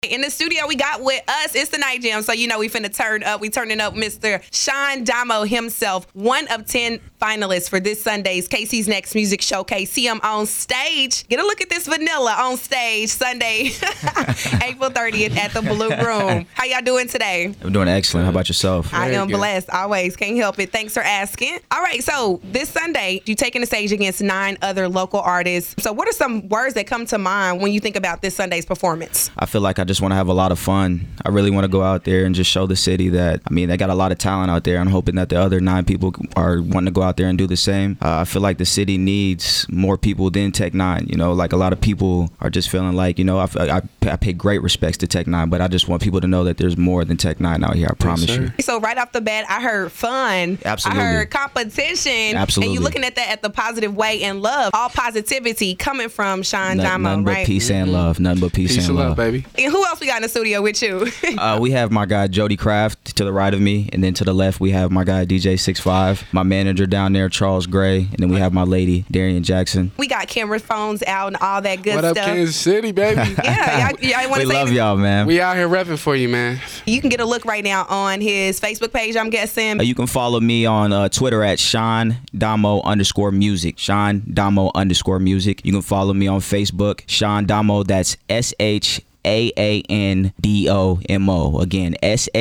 In the studio, we got with us, it's the Night Jam, so you know we finna turn up. We turning up Mr. Sean Damo himself, one of 10 finalists for this Sunday's KC's Next Music Showcase. See him on stage. Get a look at this vanilla on stage Sunday, April 30th at the Blue Room. How y'all doing today? I'm doing excellent. How about yourself? I am blessed, always. Can't help it. Thanks for asking. All right, so this Sunday, you taking the stage against 9 other local artists. So what are some words that come to mind when you think about this Sunday's performance? I feel like I just want to have a lot of fun. I really want to go out there and just show the city that, they got a lot of talent out there. I'm hoping that the other 9 people are wanting to go out there and do the same. I feel like the city needs more people than Tech 9. Like a lot of people are just feeling like, I pay great respects to Tech 9, but I just want people to know that there's more than Tech 9 out here. I promise you. So right off the bat, I heard fun. Absolutely. I heard competition. Absolutely. And you're looking at that at the positive way and love. All positivity coming from Sean Damo, nothing but right? peace and love. Nothing but peace and love, baby. And who else we got in the studio with you? We have my guy Jody Kraft to the right of me, and then to the left we have my guy DJ 65, my manager down there Charles Gray, and then we have my lady Darian Jackson. We got camera phones out and all that good what stuff. What up, Kansas City, baby? Yeah, y'all want to say we love y'all, man. We out here repping for you, man. You can get a look right now on his Facebook page, I'm guessing. You can follow me on Twitter at Sean Damo _music. Sean Damo _music. You can follow me on Facebook, Sean Damo. That's SHAANDOMO. Again,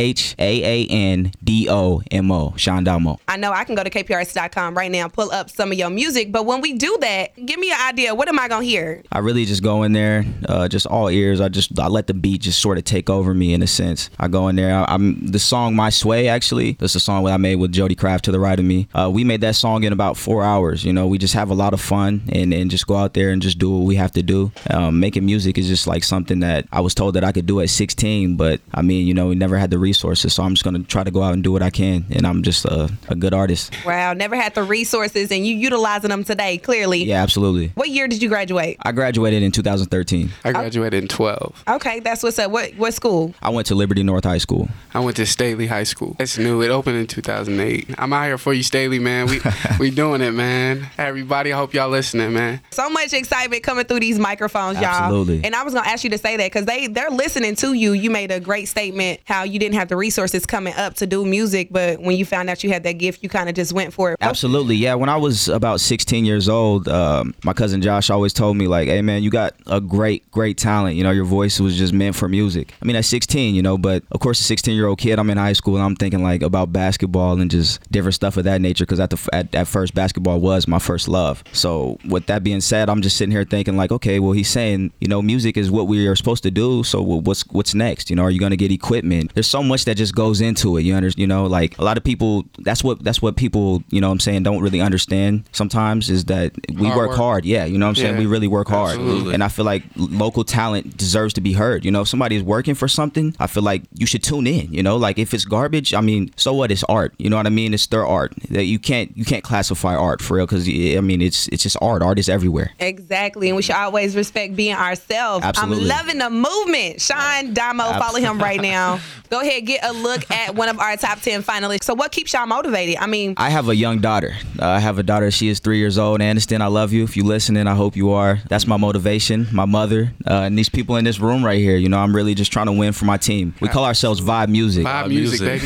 SHAANDOMO. Sean Damo. I know I can go to KPRS.com right now and pull up some of your music, but when we do that, give me an idea. What am I going to hear? I really just go in there, just all ears. I let the beat just sort of take over me in a sense. I go in there. I'm the song My Sway, actually. That's a song that I made with Jody Kraft to the right of me. We made that song in about 4 hours. We just have a lot of fun and just go out there and just do what we have to do. Making music is just like something that I was told that I could do at 16, but we never had the resources, so I'm just going to try to go out and do what I can, and I'm just a good artist. Wow, never had the resources, and you utilizing them today, clearly. Yeah, absolutely. What year did you graduate? I graduated in 2013. I graduated in 12. Okay, that's what's up. What school? I went to Liberty North High School. I went to Staley High School. It's new. It opened in 2008. I'm out here for you, Staley, man. We doing it, man. Everybody, I hope y'all listening, man. So much excitement coming through these microphones, y'all. Absolutely. And I was going to ask you to say that because they're listening to you. You made a great statement how you didn't have the resources coming up to do music, but when you found out you had that gift, you kind of just went for it. Absolutely. Yeah, when I was about 16 years old, my cousin Josh always told me, like, hey, man, you got a great talent. Your voice was just meant for music. At 16, but of course, a 16-year-old kid, I'm in high school, and I'm thinking, like, about basketball and just different stuff of that nature, because at first, basketball was my first love. So with that being said, I'm just sitting here thinking, like, okay, well, he's saying, music is what we are supposed to do, so what's next? Are you going to get equipment? There's so much that just goes into it. Like a lot of people, that's what people, don't really understand sometimes, is that we work hard. Yeah, we really work hard. Absolutely. And I feel like local talent deserves to be heard. If somebody is working for something, I feel like you should tune in. Like if it's garbage, so what? It's art. You know what I mean? It's their art. That you can't classify art for real, because it's just art. Art is everywhere. Exactly, and we should always respect being ourselves. Absolutely. I'm loving the movement. Sean Damo, follow him right now. Go ahead, get a look at one of our top 10 finalists. So what keeps y'all motivated? I have a young daughter. I have a daughter. She is 3 years old. Aniston, I love you. If you listening, I hope you are. That's my motivation. My mother, and these people in this room right here. I'm really just trying to win for my team. We call ourselves Vibe Music. Vibe Music, baby.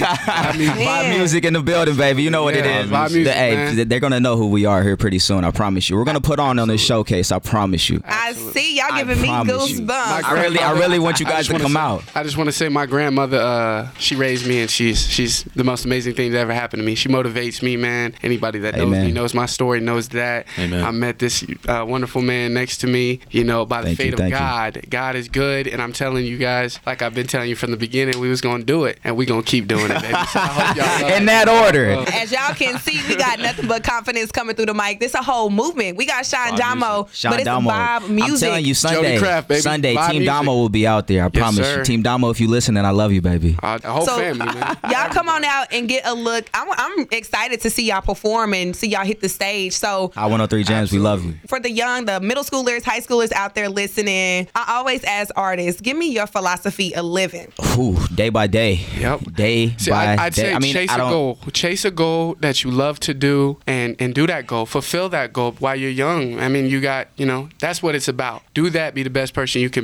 Vibe Music in the building, baby. You know what it is. Vibe Music, man. They're gonna know who we are here pretty soon. I promise you. We're gonna put on this showcase. I promise you. I see y'all giving me goosebumps. I really want you guys to come out. I just want to say my grandmother, she raised me, and she's the most amazing thing that ever happened to me. She motivates me, man. Anybody that knows me, knows my story, knows that. Amen. I met this wonderful man next to me, by the fate of God. God is good, and I'm telling you guys, like I've been telling you from the beginning, we was going to do it, and we going to keep doing it, baby. So I hope y'all in that order. As y'all can see, we got nothing but confidence coming through the mic. This a whole movement. We got Sean Damo, but it's Vibe Music. I'm telling you, Sunday, Kraft, baby. Sunday, Vibe Team Music. Damo will be out there. I promise you. Team Damo, if you listen, and I love you, baby. The whole family, man. Y'all come on out and get a look. I'm excited to see y'all perform and see y'all hit the stage. So I 103 Jams, we love you. For the young, the middle schoolers, high schoolers out there listening, I always ask artists, give me your philosophy of living. Ooh, day by day. Yep. Day by I'd day. say chase a goal. Chase a goal that you love to do and do that goal. Fulfill that goal while you're young. You got, that's what it's about. Do that. Be the best person you can be.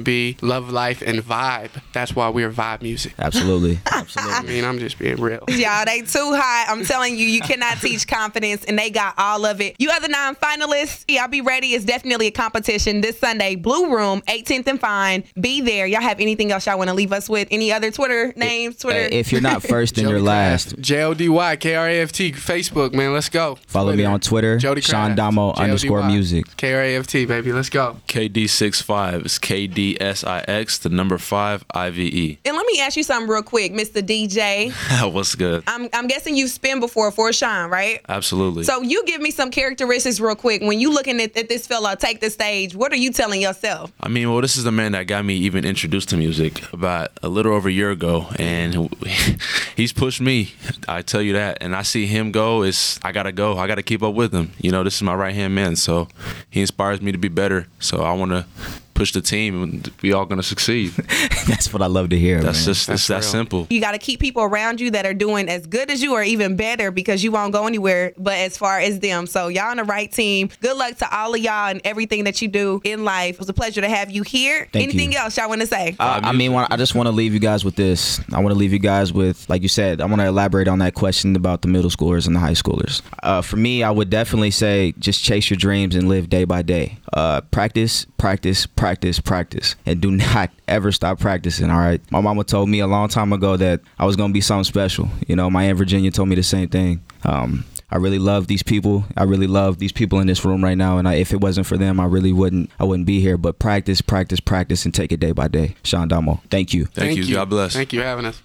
love life, and vibe. That's why we're Vibe Music. Absolutely. I mean, I'm just being real. Y'all, they too high. I'm telling you, you cannot teach confidence, and they got all of it. You other 9 finalists, y'all be ready. It's definitely a competition this Sunday. Blue Room, 18th and Vine. Be there. Y'all have anything else y'all want to leave us with? Any other Twitter names? Twitter? If you're not first, then you're last. JODYKRAFT. Facebook, man. Let's go. Follow me on Twitter. Jody Sean Damo _music. KRAFT, baby. Let's go. KD65 is KDSIX, the number 5 IVE. And let me ask you something real quick, Mr. DJ. What's good? I'm guessing you've spin before for Sean, right? Absolutely. So you give me some characteristics real quick. When you looking at this fella take the stage, what are you telling yourself? I mean, well, this is the man that got me even introduced to music about a little over a year ago, and he's pushed me. I tell you that. And I see him go, I gotta go. I gotta keep up with him. You know, this is my right-hand man, so he inspires me to be better. So I want to push the team, and we all gonna succeed. That's what I love to hear. That's man. just it's that simple. You got to keep people around you that are doing as good as you or even better, because you won't go anywhere but as far as them. So y'all on the right team. Good luck to all of y'all and everything that you do in life. It was a pleasure to have you here. Anything else y'all want to say? I mean, I just want to leave you guys with this. I want to leave you guys with, like you said, I want to elaborate on that question about the middle schoolers and the high schoolers. For me, I would definitely say just chase your dreams and live day by day. Practice, practice, practice, practice, and do not ever stop practicing. All right. My mama told me a long time ago that I was gonna be something special. You know, my Aunt Virginia told me the same thing. I really love these people. I really love these people in this room right now. And if it wasn't for them, I wouldn't be here. But practice, practice, practice, and take it day by day. Sean Damo, thank you. Thank you. God bless. Thank you for having us.